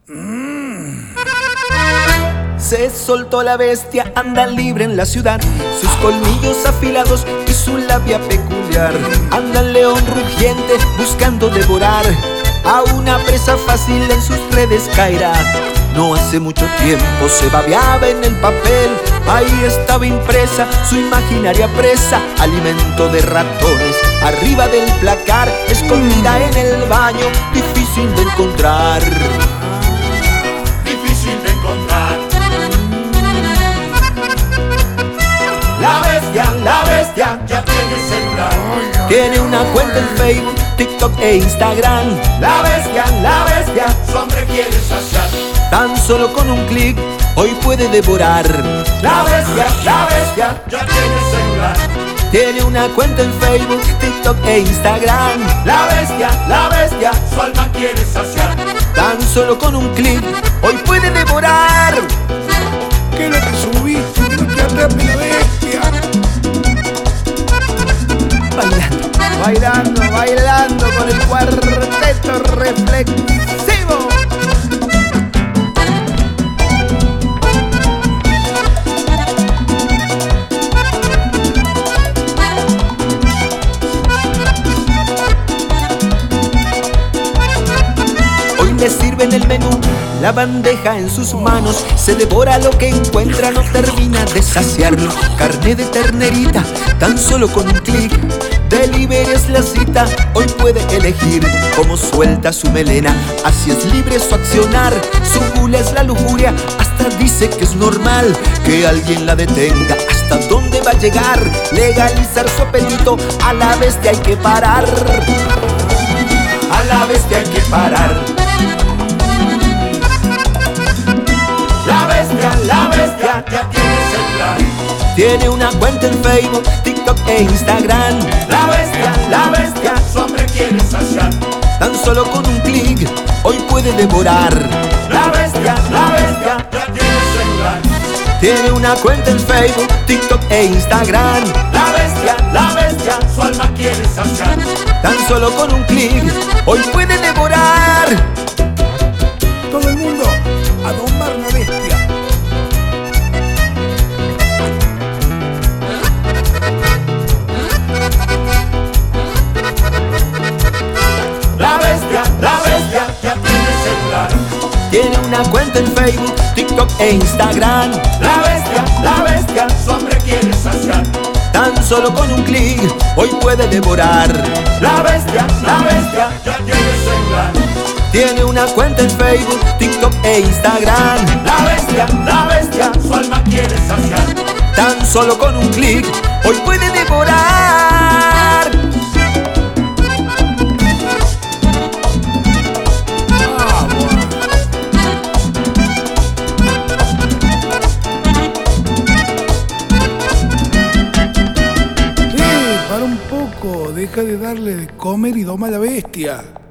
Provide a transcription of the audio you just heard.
Se soltó la bestia, anda libre en la ciudad, sus colmillos afilados y su labia peculiar. Anda el león rugiente buscando devorar, a una presa fácil en sus redes caerá. No hace mucho tiempo se babeaba en el papel, ahí estaba impresa su imaginaria presa, alimento de ratones, arriba del placar, escondida en el baño, difícil de encontrar. Difícil de encontrar. La bestia ya tiene celular. Tiene una cuenta en Facebook, TikTok e Instagram. La bestia, su hambre quiere saciar. Tan solo con un clic hoy puede devorar. La bestia ya tiene celular. Tiene una cuenta en Facebook, TikTok e Instagram. La bestia, su alma quiere saciar. Tan solo con un clic hoy puede devorar. ¿Qué es lo que subiste? ¡Que atrape la bestia! Bailando con el cuarteto reflexivo. Hoy le sirven el menú, la bandeja en sus manos, se devora lo que encuentra, no termina de saciarlo. Carne de ternerita, tan solo con un clic. Delivery es la cita, hoy puede elegir cómo suelta su melena, así es libre su accionar. Su gula es la lujuria, hasta dice que es normal que alguien la detenga. ¿Hasta dónde va a llegar? Legalizar su apetito, a la bestia hay que parar. A la bestia hay que parar. La bestia ya tiene celular. Tiene una cuenta en Facebook, TikTok e Instagram. La bestia, su hambre quiere saciar. Tan solo con un clic hoy puede devorar. La bestia ya tiene celular. Tiene una cuenta en Facebook, TikTok e Instagram. La bestia, su alma quiere saciar. Tan solo con un clic hoy puede devorar. Todo el mundo a domar la bestia. La bestia ya tiene celular. Tiene una cuenta en Facebook, TikTok e Instagram. La bestia, su hambre quiere saciar. Tan solo con un clic hoy puede devorar. La bestia ya tiene celular. Tiene una cuenta en Facebook, TikTok e Instagram. La bestia, su alma quiere saciar. Tan solo con un clic hoy puede devorar. Para un poco, deja de darle de comer y doma a la bestia.